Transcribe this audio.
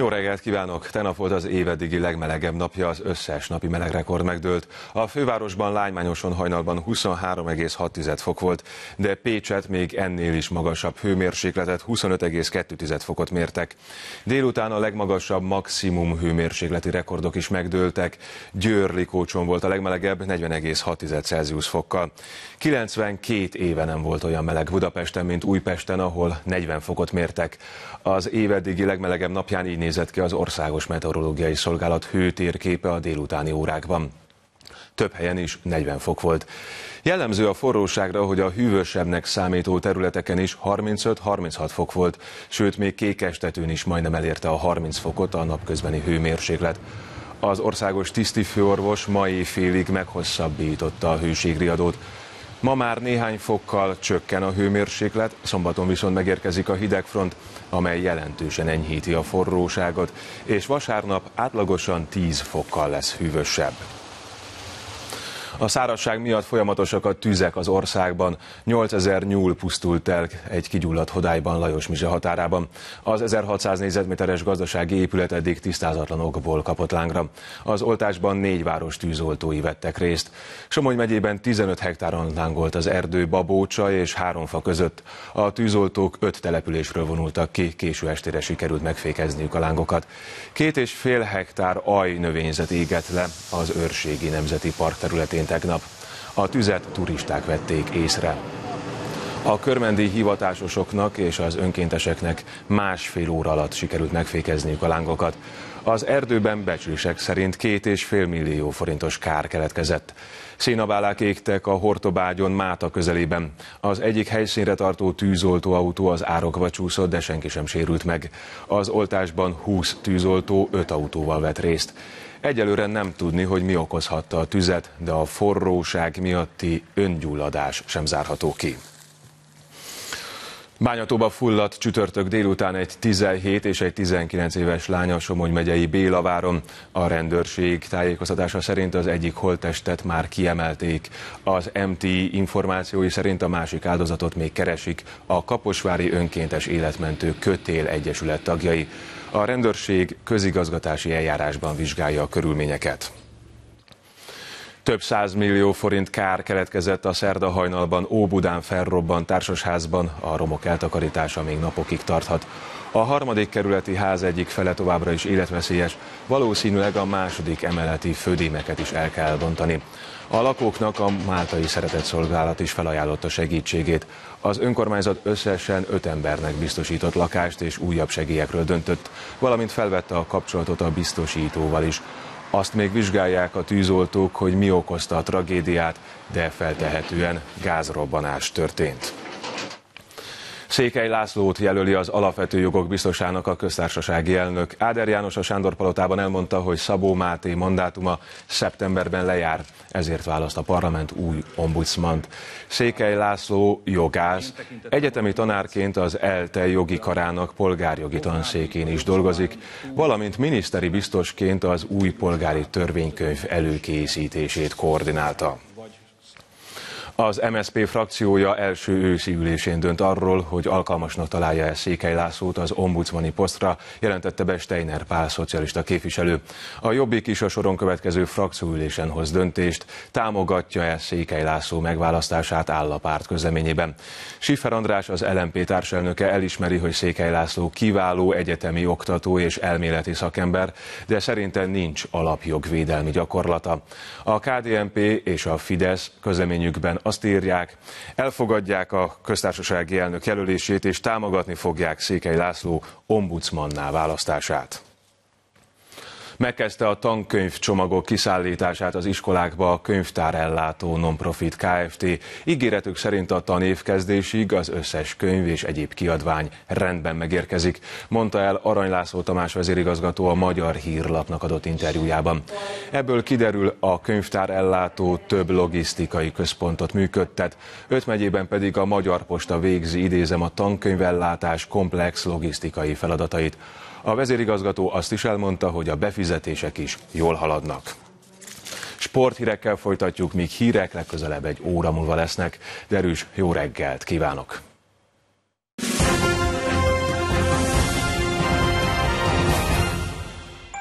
Jó reggelt kívánok! Tegnap volt az év eddigi legmelegebb napja, az összes napi melegrekord megdőlt. A fővárosban Lágymányoson hajnalban 23,6 fok volt, de Pécset még ennél is magasabb hőmérsékletet, 25,2 fokot mértek. Délután a legmagasabb maximum hőmérsékleti rekordok is megdőltek. Győr-Likócson volt a legmelegebb, 40,6 Celsius fokkal. 92 éve nem volt olyan meleg Budapesten, mint Újpesten, ahol 40 fokot mértek. Az év eddigi legmelegebb napján így nézett ki az Országos Meteorológiai Szolgálat hőtérképe a délutáni órákban. Több helyen is 40 fok volt. Jellemző a forróságra, hogy a hűvösebbnek számító területeken is 35-36 fok volt, sőt még Kékestetőn is majdnem elérte a 30 fokot a napközbeni hőmérséklet. Az országos tisztifőorvos ma éjfélig meghosszabbította a hőségriadót. Ma már néhány fokkal csökken a hőmérséklet, szombaton viszont megérkezik a hidegfront, amely jelentősen enyhíti a forróságot, és vasárnap átlagosan 10 fokkal lesz hűvösebb. A szárazság miatt folyamatosak a tüzek az országban. 8000 nyúl pusztult el egy kigyulladt hodályban Lajos-Mizse határában. Az 1600 négyzetméteres gazdasági épület eddig tisztázatlan okból kapott lángra. Az oltásban 4 város tűzoltói vettek részt. Somogy megyében 15 hektáron lángolt az erdő Babócsa és Háromfa között. A tűzoltók 5 településről vonultak ki, késő estére sikerült megfékezniük a lángokat. 2,5 hektár ajnövényzet égett le az Őrségi Nemzeti Park területén tegnap. A tüzet turisták vették észre. A körmendi hivatásosoknak és az önkénteseknek másfél óra alatt sikerült megfékezniük a lángokat. Az erdőben becslések szerint 2,5 millió forintos kár keletkezett. Szénabálák égtek a Hortobágyon Máta közelében. Az egyik helyszínre tartó tűzoltóautó az árokba csúszott, de senki sem sérült meg. Az oltásban 20 tűzoltó 5 autóval vett részt. Egyelőre nem tudni, hogy mi okozhatta a tüzet, de a forróság miatti öngyulladás sem zárható ki. Bányatóba fulladt csütörtök délután egy 17 és egy 19 éves lány a Somogy megyei Bélaváron. A rendőrség tájékoztatása szerint az egyik holttestet már kiemelték. Az MT információi szerint a másik áldozatot még keresik a Kaposvári Önkéntes Életmentő Kötél Egyesület tagjai. A rendőrség közigazgatási eljárásban vizsgálja a körülményeket. Több 100 millió forint kár keletkezett a szerdahajnalban Óbudán felrobbant társasházban, a romok eltakarítása még napokig tarthat. A harmadik kerületi ház egyik fele továbbra is életveszélyes, valószínűleg a második emeleti födémeket is el kell bontani. A lakóknak a Máltai Szeretetszolgálat is felajánlotta segítségét. Az önkormányzat összesen 5 embernek biztosított lakást és újabb segélyekről döntött, valamint felvette a kapcsolatot a biztosítóval is. Azt még vizsgálják a tűzoltók, hogy mi okozta a tragédiát, de feltehetően gázrobbanás történt. Székely Lászlót jelöli az alapvető jogok biztosának a köztársasági elnök. Áder János a Sándor-palotában elmondta, hogy Szabó Máté mandátuma szeptemberben lejár, ezért választ a parlament új ombudsmant. Székely László jogász, egyetemi tanárként az ELTE jogi karának polgárjogi tanszékén is dolgozik, valamint miniszteri biztosként az új polgári törvénykönyv előkészítését koordinálta. Az MSZP frakciója első őszi ülésén dönt arról, hogy alkalmasnak találja-e Székely Lászlót az ombudsmani posztra, jelentette be Steiner Pál szocialista képviselő. A Jobbik is a soron következő frakcióülésen hoz döntést, támogatja-e Székely László megválasztását áll a párt közleményében. Schiffer András, az LMP társelnöke elismeri, hogy Székely László kiváló egyetemi oktató és elméleti szakember, de szerinte nincs alapjogvédelmi gyakorlata. A KDNP és a Fidesz közleményükben azt írják, elfogadják a köztársasági elnök jelölését és támogatni fogják Székely László ombudsmanná választását. Megkezdte a tankönyvcsomagok kiszállítását az iskolákba a Könyvtárellátó Nonprofit Kft. Ígéretük szerint a tanév kezdésig az összes könyv és egyéb kiadvány rendben megérkezik, mondta el Arany László Tamás vezérigazgató a Magyar Hírlapnak adott interjújában. Ebből kiderül, a Könyvtárellátó több logisztikai központot működtet, 5 megyében pedig a Magyar Posta végzi, idézem, a tankönyvellátás komplex logisztikai feladatait. A vezérigazgató azt is elmondta, hogy a befizetések is jól haladnak. Sporthírekkel folytatjuk, míg hírek legközelebb egy óra múlva lesznek. Derűs, jó reggelt kívánok!